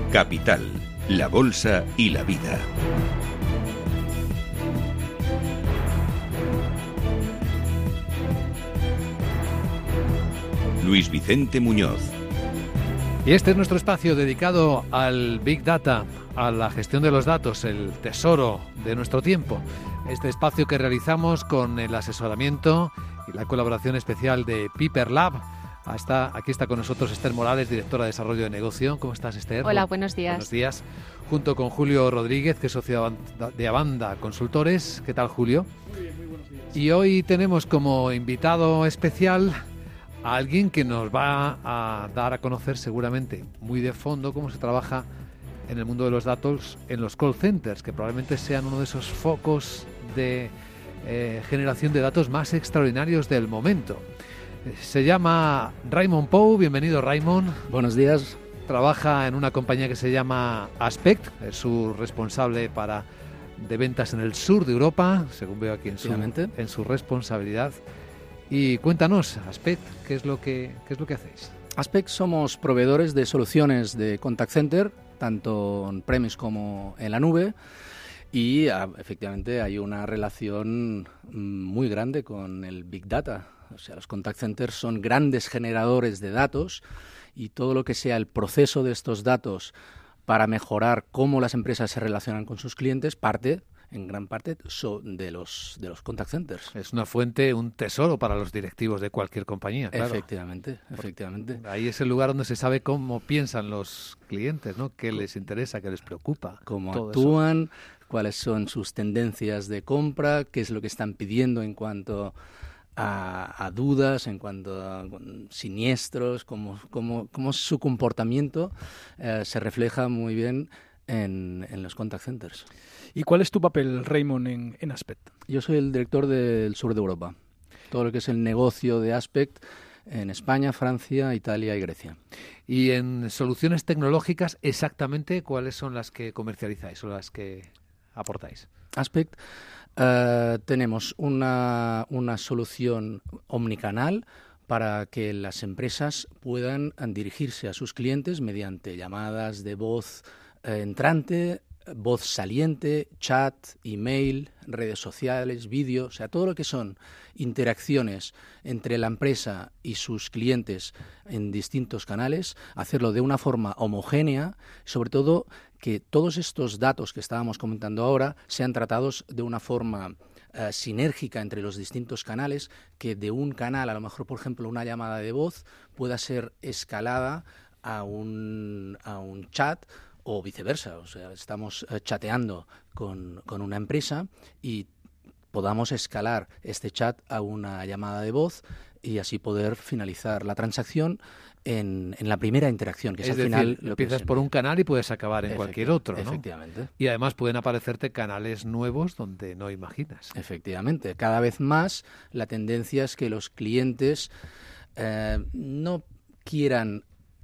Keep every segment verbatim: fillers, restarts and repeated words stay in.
Capital, la bolsa y la vida. Luis Vicente Muñoz. Y este es nuestro espacio dedicado al Big Data, a la gestión de los datos, el tesoro de nuestro tiempo. Este espacio que realizamos con el asesoramiento y la colaboración especial de Piper Lab. Hasta, aquí está con nosotros Esther Morales, directora de Desarrollo de Negocio. ¿Cómo estás, Esther? Hola, buenos días. Buenos días. Junto con Julio Rodríguez, que es socio de Avanda Consultores. ¿Qué tal, Julio? Muy bien, muy buenos días. Y hoy tenemos como invitado especial a alguien que nos va a dar a conocer seguramente muy de fondo cómo se trabaja en el mundo de los datos en los call centers, que probablemente sean uno de esos focos de eh, generación de datos más extraordinarios del momento. Se llama Raymond Pou. Bienvenido, Raymond. Buenos días. Trabaja en una compañía que se llama Aspect, es su responsable para de ventas en el sur de Europa, según veo aquí en su, en su responsabilidad. Y cuéntanos, Aspect, ¿qué es lo que qué es lo que hacéis? Aspect somos proveedores de soluciones de contact center, tanto on-premise como en la nube, y ah, efectivamente hay una relación muy grande con el Big Data. O sea, los contact centers son grandes generadores de datos y todo lo que sea el proceso de estos datos para mejorar cómo las empresas se relacionan con sus clientes parte en gran parte son de los de los contact centers. Es una fuente, un tesoro para los directivos de cualquier compañía, claro. Efectivamente, efectivamente. Ahí es el lugar donde se sabe cómo piensan los clientes, ¿no? Qué les interesa, qué les preocupa. Cómo actúan, eso. Cuáles son sus tendencias de compra, qué es lo que están pidiendo en cuanto a, a dudas, en cuanto a siniestros, cómo, cómo, cómo su comportamiento eh, se refleja muy bien en, en los contact centers. ¿Y cuál es tu papel, Raymond, en, en Aspect? Yo soy el director del sur de Europa. Todo lo que es el negocio de Aspect en España, Francia, Italia y Grecia. Y en soluciones tecnológicas, exactamente, ¿cuáles son las que comercializáis o las que aportáis? Aspect, uh, tenemos una, una solución omnicanal para que las empresas puedan dirigirse a sus clientes mediante llamadas de voz eh, entrante, voz saliente, chat, email, redes sociales, vídeo, o sea, todo lo que son interacciones entre la empresa y sus clientes en distintos canales, hacerlo de una forma homogénea, sobre todo que todos estos datos que estábamos comentando ahora sean tratados de una forma uh, sinérgica entre los distintos canales, que de un canal, a lo mejor, por ejemplo, una llamada de voz pueda ser escalada a un, a un chat, o viceversa, o sea, estamos uh, chateando con, con una empresa y podamos escalar este chat a una llamada de voz y así poder finalizar la transacción en, en la primera interacción, que es, es al decir, final lo empiezas que por un canal y puedes acabar en cualquier otro, ¿no? Efectivamente. Y además pueden aparecerte canales nuevos donde no imaginas. Efectivamente. Cada vez más la tendencia es que los clientes eh, no quieran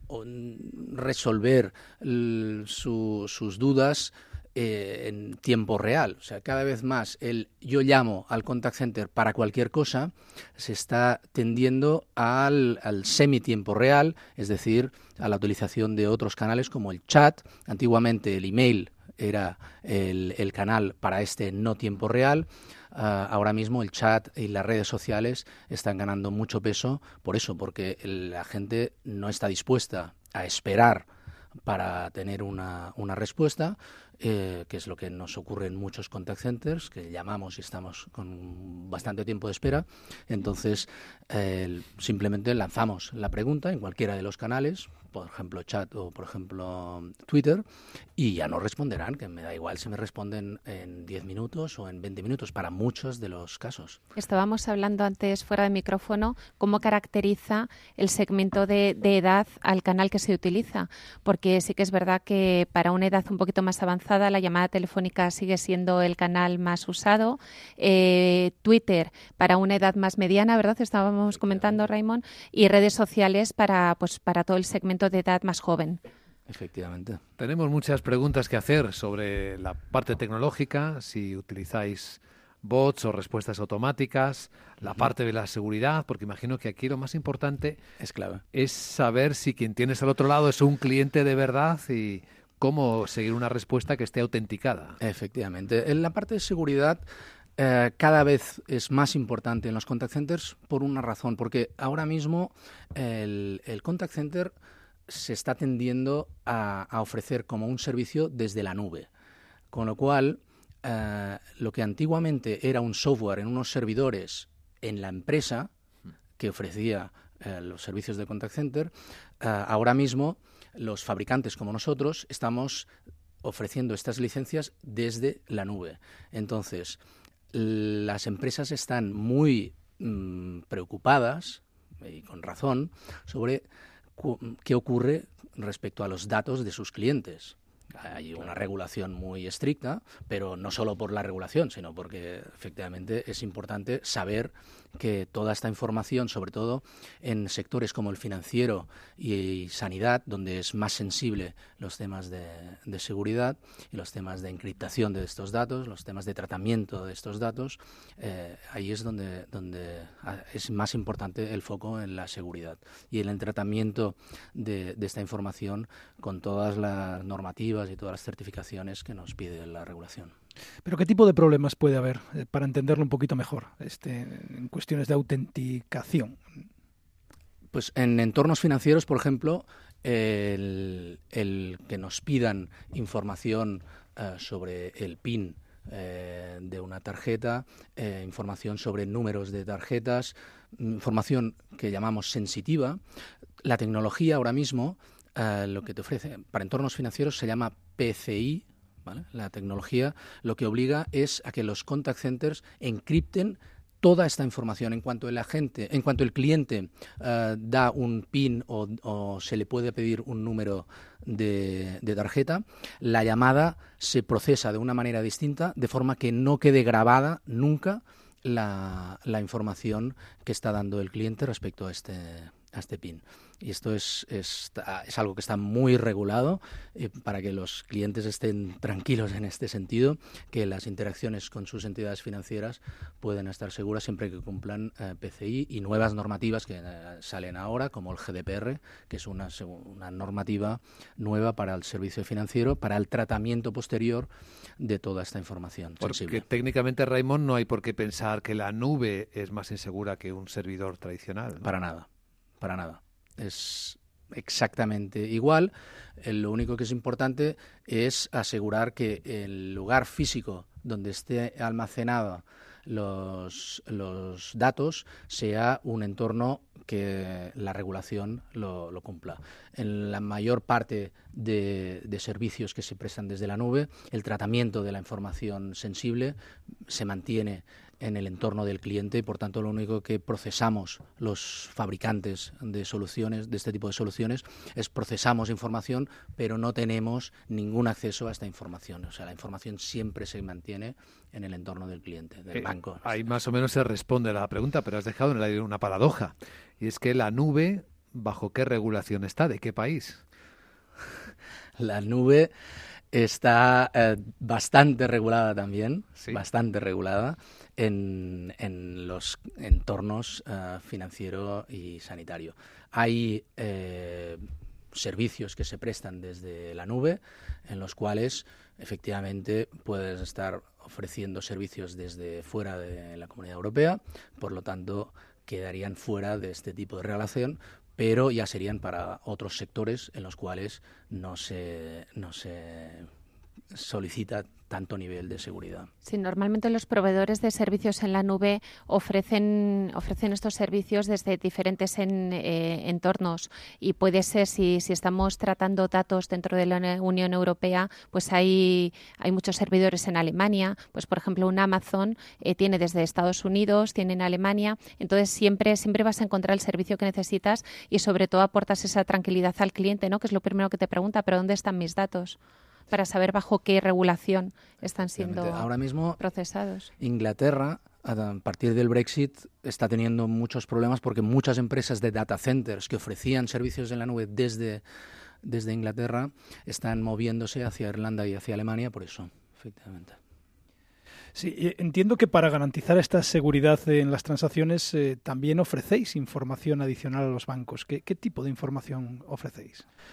resolver l, su, sus dudas eh, en tiempo real. O sea, cada vez más el yo llamo al contact center para cualquier cosa se está tendiendo al, al semi-tiempo real, es decir, a la utilización de otros canales como el chat. Antiguamente el email era el, el canal para este no tiempo real. Uh, ahora mismo el chat y las redes sociales están ganando mucho peso por eso, porque la gente no está dispuesta a esperar para tener una, una respuesta, eh, que es lo que nos ocurre en muchos contact centers, que llamamos y estamos con bastante tiempo de espera. Entonces, eh, simplemente lanzamos la pregunta en cualquiera de los canales, por ejemplo chat o por ejemplo Twitter, y ya nos responderán, que me da igual si me responden en diez minutos o en veinte minutos, para muchos de los casos. Estábamos hablando antes fuera de micrófono cómo caracteriza el segmento de, de edad al canal que se utiliza, porque sí que es verdad que para una edad un poquito más avanzada la llamada telefónica sigue siendo el canal más usado, eh, Twitter para una edad más mediana, ¿verdad? Estábamos comentando, Raymond, y redes sociales para, pues, para todo el segmento de edad más joven. Efectivamente. Tenemos muchas preguntas que hacer sobre la parte tecnológica, si utilizáis bots o respuestas automáticas, la uh-huh. parte de la seguridad, porque imagino que aquí lo más importante es clave. Es saber si quien tienes al otro lado es un cliente de verdad y cómo seguir una respuesta que esté autenticada. Efectivamente. En la parte de seguridad eh, cada vez es más importante en los contact centers por una razón, porque ahora mismo el, el contact center se está tendiendo a, a ofrecer como un servicio desde la nube, con lo cual eh, lo que antiguamente era un software en unos servidores en la empresa que ofrecía eh, los servicios de contact center, eh, ahora mismo los fabricantes como nosotros estamos ofreciendo estas licencias desde la nube. Entonces, las empresas están muy mmm, preocupadas, y con razón, sobre qué ocurre respecto a los datos de sus clientes. Hay una regulación muy estricta, pero no solo por la regulación, sino porque efectivamente es importante saber que toda esta información, sobre todo en sectores como el financiero y sanidad, donde es más sensible los temas de, de seguridad y los temas de encriptación de estos datos, los temas de tratamiento de estos datos, eh, ahí es donde, donde es más importante el foco en la seguridad y en el tratamiento de, de esta información con todas las normativas y todas las certificaciones que nos pide la regulación. ¿Pero qué tipo de problemas puede haber, eh, para entenderlo un poquito mejor, este, en cuestiones de autenticación? Pues en entornos financieros, por ejemplo, el, el que nos pidan información uh, sobre el P I N eh, de una tarjeta, eh, información sobre números de tarjetas, información que llamamos sensitiva. La tecnología ahora mismo, uh, lo que te ofrece para entornos financieros se llama P C I, ¿vale? La tecnología lo que obliga es a que los contact centers encripten toda esta información. En cuanto el agente, en cuanto el cliente uh, da un P I N o, o se le puede pedir un número de, de tarjeta, la llamada se procesa de una manera distinta, de forma que no quede grabada nunca la, la información que está dando el cliente respecto a este, a este P I N. Y esto es, es, es algo que está muy regulado eh, para que los clientes estén tranquilos en este sentido, que las interacciones con sus entidades financieras pueden estar seguras siempre que cumplan eh, P C I y nuevas normativas que eh, salen ahora, como el G D P R, que es una, una normativa nueva para el servicio financiero, para el tratamiento posterior de toda esta información Porque sensible. técnicamente, Raimon, no hay por qué pensar que la nube es más insegura que un servidor tradicional, ¿no? Para nada, para nada. Es exactamente igual. Eh, lo único que es importante es asegurar que el lugar físico donde esté almacenado los, los datos sea un entorno que la regulación lo, lo cumpla. En la mayor parte de, de servicios que se prestan desde la nube, el tratamiento de la información sensible se mantiene en el entorno del cliente y, por tanto, lo único que procesamos los fabricantes de soluciones, de este tipo de soluciones, es procesamos información, pero no tenemos ningún acceso a esta información. O sea, la información siempre se mantiene en el entorno del cliente, del eh, banco. Ahí más o menos se responde a la pregunta, pero has dejado en el aire una paradoja. Y es que la nube, ¿bajo qué regulación está? ¿De qué país? La nube está eh, bastante regulada también, ¿sí? bastante regulada en, en los entornos uh, financiero y sanitario. Hay eh, servicios que se prestan desde la nube en los cuales efectivamente puedes estar ofreciendo servicios desde fuera de la Comunidad Europea, por lo tanto quedarían fuera de este tipo de relación, pero ya serían para otros sectores en los cuales no se, no se solicita tanto nivel de seguridad. Sí, normalmente los proveedores de servicios en la nube ofrecen ofrecen estos servicios desde diferentes en, eh, entornos y puede ser, si, si estamos tratando datos dentro de la Unión Europea, pues hay, hay muchos servidores en Alemania, pues por ejemplo un Amazon eh, tiene desde Estados Unidos, tiene en Alemania, entonces siempre, siempre vas a encontrar el servicio que necesitas y sobre todo aportas esa tranquilidad al cliente, ¿no? Que es lo primero que te pregunta, ¿pero dónde están mis datos? Para saber bajo qué regulación están siendo ahora mismo procesados. Inglaterra, a partir del Brexit, está teniendo muchos problemas porque muchas empresas de data centers que ofrecían servicios en la nube desde, desde Inglaterra están moviéndose hacia Irlanda y hacia Alemania por eso, efectivamente. Sí, entiendo que para garantizar esta seguridad en las transacciones eh, también ofrecéis información adicional a los bancos. ¿Qué, qué tipo de información ofrecéis?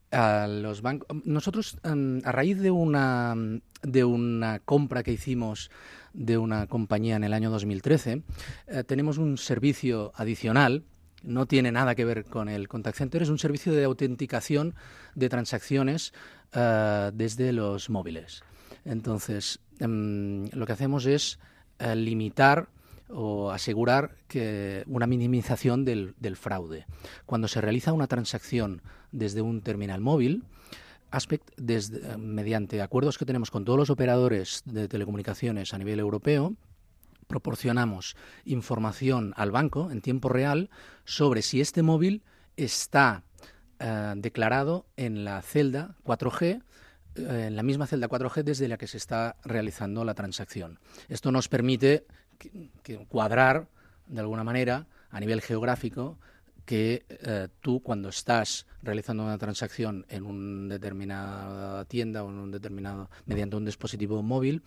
A los bancos. Nosotros, um, a raíz de una, de una compra que hicimos de una compañía en el año dos mil trece, eh, tenemos un servicio adicional. No tiene nada que ver con el contact center, es un servicio de autenticación de transacciones uh, desde los móviles. Entonces, um, lo que hacemos es uh, limitar o asegurar que una minimización del, del fraude. Cuando se realiza una transacción desde un terminal móvil, Aspect, desde, mediante acuerdos que tenemos con todos los operadores de telecomunicaciones a nivel europeo, proporcionamos información al banco en tiempo real sobre si este móvil está uh, declarado en la celda cuatro G, uh, en la misma celda cuatro G desde la que se está realizando la transacción. Esto nos permite que, que cuadrar, de alguna manera, a nivel geográfico, que eh, tú cuando estás realizando una transacción en una determinada tienda o en un determinado mediante un dispositivo móvil,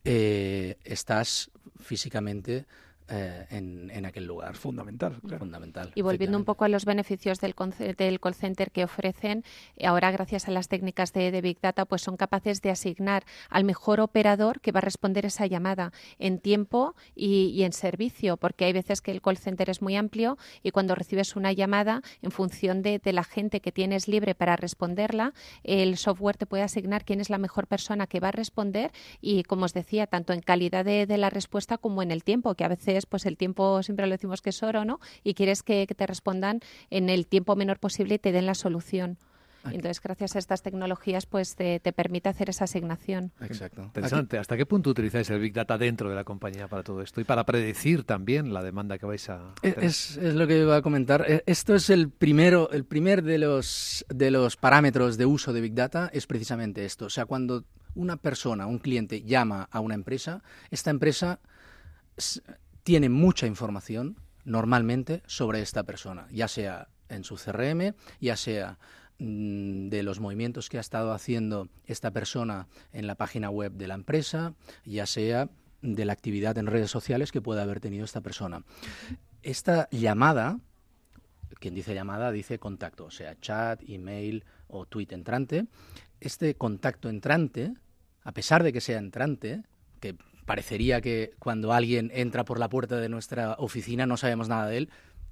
eh, estás físicamente eh, en, en aquel lugar. Fundamental, claro. Fundamental. Y volviendo un poco a los beneficios del, del call center que ofrecen, ahora gracias a las técnicas de, de Big Data, pues son capaces de asignar al mejor operador que va a responder esa llamada en tiempo y, y en servicio, porque hay veces que el call center es muy amplio y cuando recibes una llamada, en función de, de la gente que tienes libre para responderla, el software te puede asignar quién es la mejor persona que va a responder y, como os decía, tanto en calidad de, de la respuesta como en el tiempo, que a veces pues el tiempo siempre lo decimos que es oro, ¿no? Y quieres que, que te respondan en el tiempo menor posible y te den la solución. Aquí. Entonces, gracias a estas tecnologías, pues te, te permite hacer esa asignación. Exacto. Interesante. Aquí. ¿Hasta qué punto utilizáis el Big Data dentro de la compañía para todo esto y para predecir también la demanda que vais a tener? Es, es lo que iba a comentar. Esto es el primero, el primer de los de los parámetros de uso de Big Data es precisamente esto. O sea, cuando una persona, un cliente llama a una empresa, esta empresa tiene mucha información normalmente sobre esta persona, ya sea en su C R M, ya sea mmm, de los movimientos que ha estado haciendo esta persona en la página web de la empresa, ya sea de la actividad en redes sociales que pueda haber tenido esta persona. Esta llamada, quien dice llamada dice contacto, o sea, chat, email o tweet entrante. Este contacto entrante, a pesar de que sea entrante, que parecería que cuando alguien entra por la puerta de nuestra oficina no sabemos nada de él.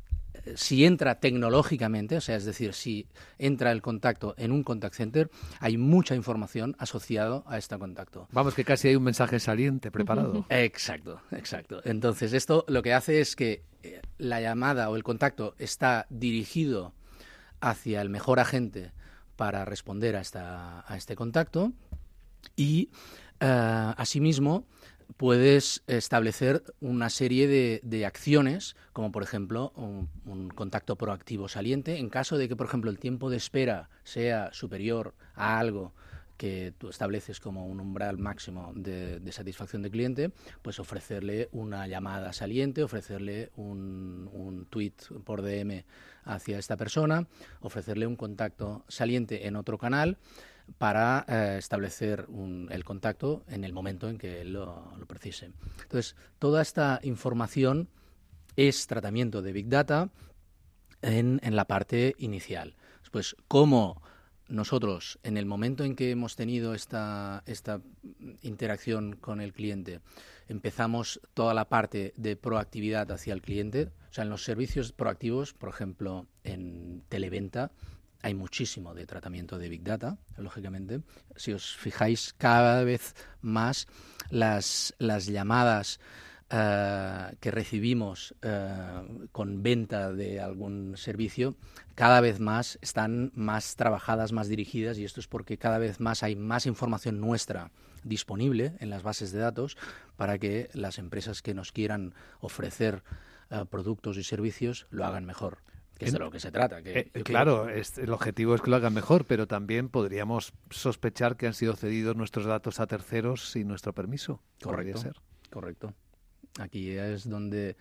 Si entra tecnológicamente, o sea, es decir, si entra el contacto en un contact center, hay mucha información asociada a este contacto. Vamos, que casi hay un mensaje saliente preparado. Uh-huh. Exacto, exacto. Entonces, esto lo que hace es que la llamada o el contacto está dirigido hacia el mejor agente para responder a, esta, a este contacto y, uh, asimismo, puedes establecer una serie de, de acciones, como por ejemplo un, un contacto proactivo saliente, en caso de que, por ejemplo, el tiempo de espera sea superior a algo que tú estableces como un umbral máximo de, de satisfacción del cliente, pues ofrecerle una llamada saliente, ofrecerle un, un tweet por D M hacia esta persona, ofrecerle un contacto saliente en otro canal, para eh, establecer un, el contacto en el momento en que él lo, lo precise. Entonces, toda esta información es tratamiento de Big Data en, en la parte inicial. Después, cómo nosotros, en el momento en que hemos tenido esta, esta interacción con el cliente, empezamos toda la parte de proactividad hacia el cliente, o sea, en los servicios proactivos, por ejemplo, en televenta, hay muchísimo de tratamiento de Big Data, lógicamente. Si os fijáis, cada vez más las, las llamadas uh, que recibimos uh, con venta de algún servicio, cada vez más están más trabajadas, más dirigidas, y esto es porque cada vez más hay más información nuestra disponible en las bases de datos para que las empresas que nos quieran ofrecer uh, productos y servicios lo hagan mejor. Que es de lo que se trata. Que eh, claro, es, el objetivo es que lo hagan mejor, pero también podríamos sospechar que han sido cedidos nuestros datos a terceros sin nuestro permiso. Correcto, ser. correcto. Aquí es donde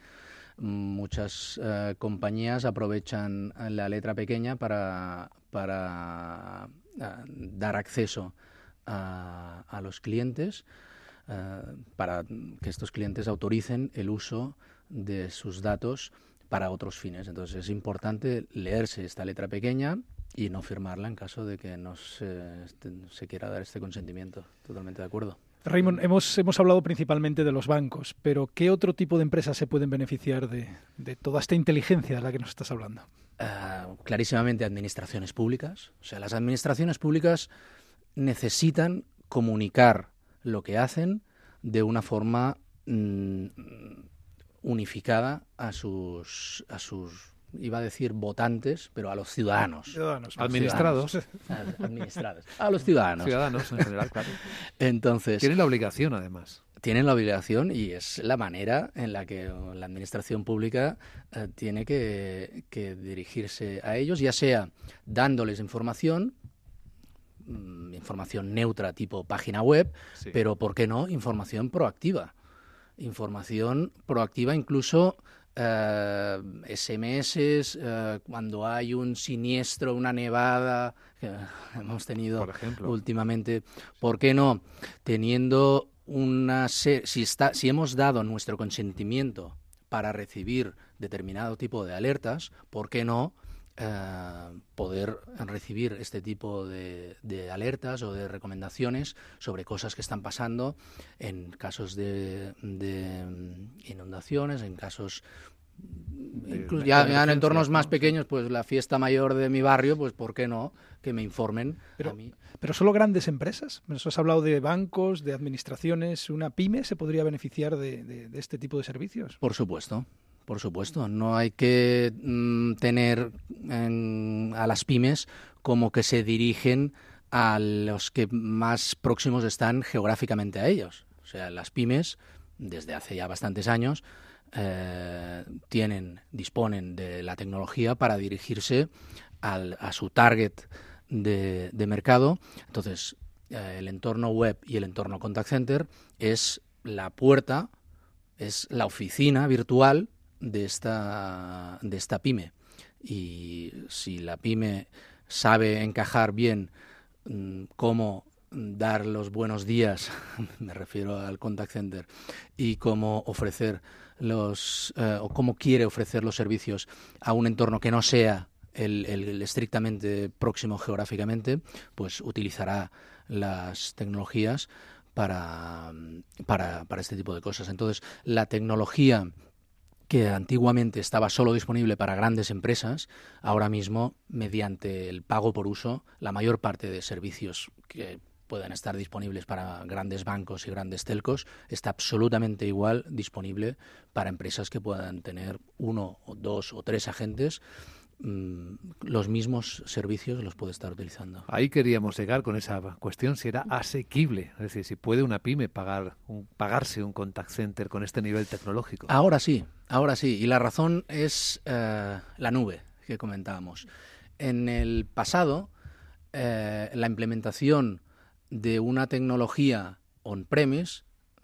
muchas uh, compañías aprovechan la letra pequeña para, para uh, dar acceso a, a los clientes, uh, para que estos clientes autoricen el uso de sus datos para otros fines. Entonces es importante leerse esta letra pequeña y no firmarla en caso de que no se, se quiera dar este consentimiento. Totalmente de acuerdo. Raymond, hemos, hemos hablado principalmente de los bancos, pero ¿qué otro tipo de empresas se pueden beneficiar de, de toda esta inteligencia de la que nos estás hablando? Uh, clarísimamente administraciones públicas. O sea, las administraciones públicas necesitan comunicar lo que hacen de una forma mm, unificada a sus, a sus, iba a decir votantes, pero a los ciudadanos. Ciudadanos. Administrados. Ciudadanos. Administrados. A los ciudadanos. Ciudadanos en general, claro. Entonces, tienen la obligación, además. Tienen la obligación y es la manera en la que la administración pública eh, tiene que, que dirigirse a ellos, ya sea dándoles información, mmm, información neutra tipo página web, sí. Pero ¿por qué no? Información proactiva. Información proactiva incluso eh, ese eme ese, eh, cuando hay un siniestro, una nevada que hemos tenido por ejemplo. Últimamente. ¿Por qué no? Teniendo una si, está, si hemos dado nuestro consentimiento para recibir determinado tipo de alertas, ¿por qué no eh, poder recibir este tipo de, de alertas o de recomendaciones sobre cosas que están pasando en casos de, de inundaciones, en casos incluso ya, ya en entornos más pequeños, pues la fiesta mayor de mi barrio, pues ¿por qué no? Que me informen pero, a mí. Pero solo grandes empresas. Nos has hablado de bancos, de administraciones. ¿Una pyme se podría beneficiar de, de, de este tipo de servicios? Por supuesto, por supuesto. No hay que mm, tener en, a las pymes como que se dirigen a los que más próximos están geográficamente a ellos. O sea, las pymes, desde hace ya bastantes años, Eh, tienen, disponen de la tecnología para dirigirse al, a su target de, de mercado. Entonces, eh, el entorno web y el entorno contact center es la puerta, es la oficina virtual de esta, de esta pyme. Y si la pyme sabe encajar bien mmm, cómo dar los buenos días, me refiero al contact center, y cómo ofrecer los eh, o cómo quiere ofrecer los servicios a un entorno que no sea el, el, el estrictamente próximo geográficamente, pues utilizará las tecnologías para, para, para este tipo de cosas. Entonces, la tecnología que antiguamente estaba solo disponible para grandes empresas, ahora mismo, mediante el pago por uso, la mayor parte de servicios que puedan estar disponibles para grandes bancos y grandes telcos, está absolutamente igual disponible para empresas que puedan tener uno o dos o tres agentes. Mmm, los mismos servicios los puede estar utilizando. Ahí queríamos llegar con esa cuestión, si era asequible, es decir, si puede una pyme pagar un, pagarse un contact center con este nivel tecnológico. Ahora sí, ahora sí, y la razón es eh, la nube que comentábamos. En el pasado, eh, la implementación de una tecnología on-premise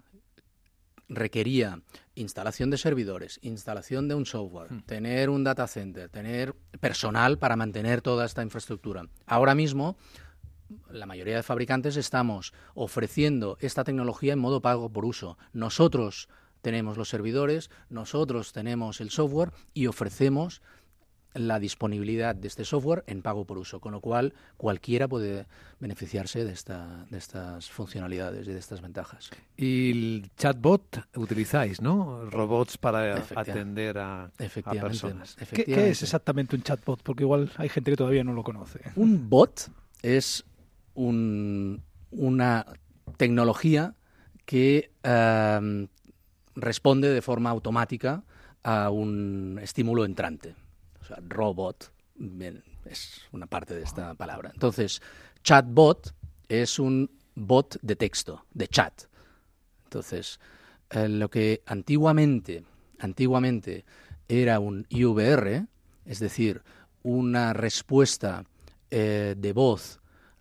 requería instalación de servidores, instalación de un software, hmm. tener un data center, tener personal para mantener toda esta infraestructura. Ahora mismo, la mayoría de fabricantes estamos ofreciendo esta tecnología en modo pago por uso. Nosotros tenemos los servidores, nosotros tenemos el software y ofrecemos la disponibilidad de este software en pago por uso, con lo cual cualquiera puede beneficiarse de, esta, de estas funcionalidades y de estas ventajas. Y el chatbot utilizáis, ¿no? Robots para atender a, a personas. ¿Qué, ¿Qué es exactamente un chatbot? Porque igual hay gente que todavía no lo conoce. Un bot es un, una tecnología que uh, responde de forma automática a un estímulo entrante. O sea, robot es una parte de esta palabra. Entonces, chatbot es un bot de texto, de chat. Entonces, eh, lo que antiguamente, antiguamente era un I V R, es decir, una respuesta eh, de voz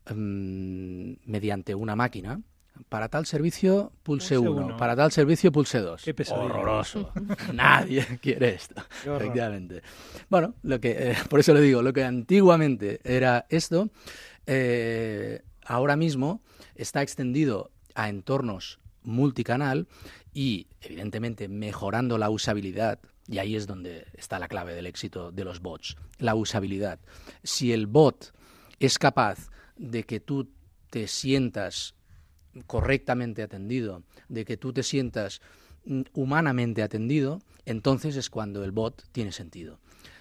um, mediante una máquina. Para tal servicio, pulse uno. Para tal servicio, pulse dos. Qué pesadilla. Horroroso. Nadie quiere esto. Efectivamente. Bueno, lo que, eh, por eso le digo, lo que antiguamente era esto, eh, ahora mismo está extendido a entornos multicanal y, evidentemente, mejorando la usabilidad Y ahí es donde está la clave del éxito de los bots, la usabilidad. Si el bot es capaz de que tú te sientas correctamente atendido, de que tú te sientas humanamente atendido, entonces es cuando el bot tiene sentido.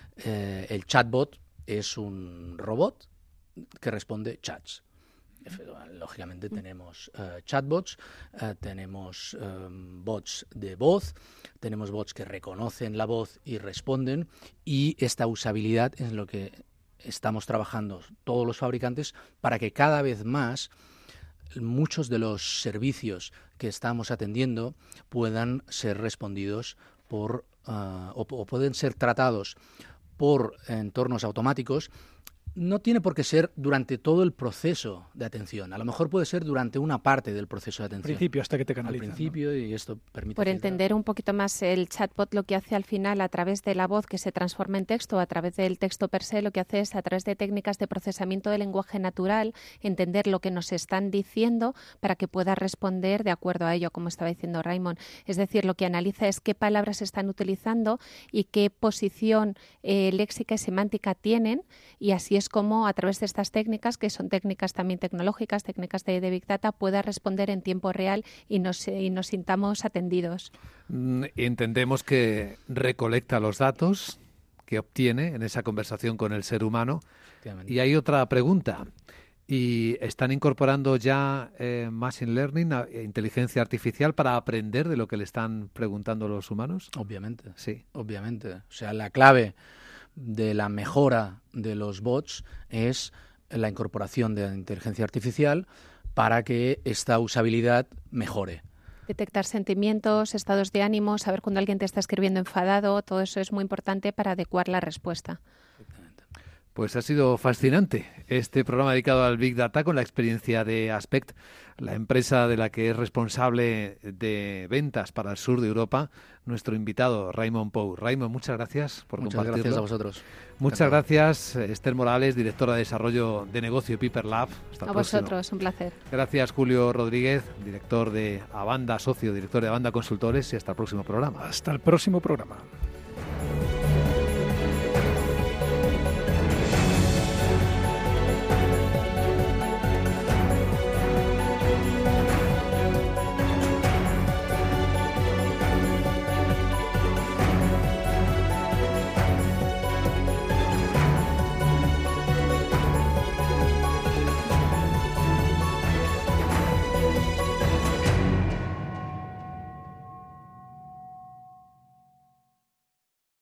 Eh, el chatbot es un robot que responde chats. Lógicamente tenemos uh, chatbots, uh, tenemos um, bots de voz, tenemos bots que reconocen la voz y responden, y esta usabilidad es lo que estamos trabajando todos los fabricantes para que cada vez más muchos de los servicios que estamos atendiendo puedan ser respondidos por uh, o, o pueden ser tratados por entornos automáticos. No tiene por qué ser durante todo el proceso de atención. A lo mejor puede ser durante una parte del proceso de atención. Al principio, hasta que te canalizan. Al principio, ¿no? Y esto permite... Por filtrar. entender un poquito más el chatbot, lo que hace al final a través de la voz que se transforma en texto, a través del texto per se, lo que hace es a través de técnicas de procesamiento del lenguaje natural, entender lo que nos están diciendo para que pueda responder de acuerdo a ello, como estaba diciendo Raymond. Es decir, lo que analiza es qué palabras se están utilizando y qué posición eh, léxica y semántica tienen, y así es como a través de estas técnicas, que son técnicas también tecnológicas, técnicas de, de Big Data, pueda responder en tiempo real y nos, y nos sintamos atendidos. Mm, entendemos que recolecta los datos que obtiene en esa conversación con el ser humano. Y hay otra pregunta. ¿Y están incorporando ya eh, Machine Learning, eh, inteligencia artificial, para aprender de lo que le están preguntando los humanos? Obviamente, sí. Obviamente. O sea, la clave de la mejora de los bots es la incorporación de la inteligencia artificial para que esta usabilidad mejore. Detectar sentimientos, estados de ánimo, saber cuando alguien te está escribiendo enfadado, todo eso es muy importante para adecuar la respuesta. Pues ha sido fascinante este programa dedicado al Big Data con la experiencia de Aspect, la empresa de la que es responsable de ventas para el sur de Europa, nuestro invitado Raymond Pou. Raymond, muchas gracias por muchas compartirlo. Muchas gracias a vosotros. Muchas Encantado. gracias, Esther Morales, directora de Desarrollo de Negocio Piper Lab. Hasta a el vosotros, próximo. un placer. Gracias, Julio Rodríguez, director de Avanda, socio, director de Avanda Consultores, y hasta el próximo programa. Hasta el próximo programa.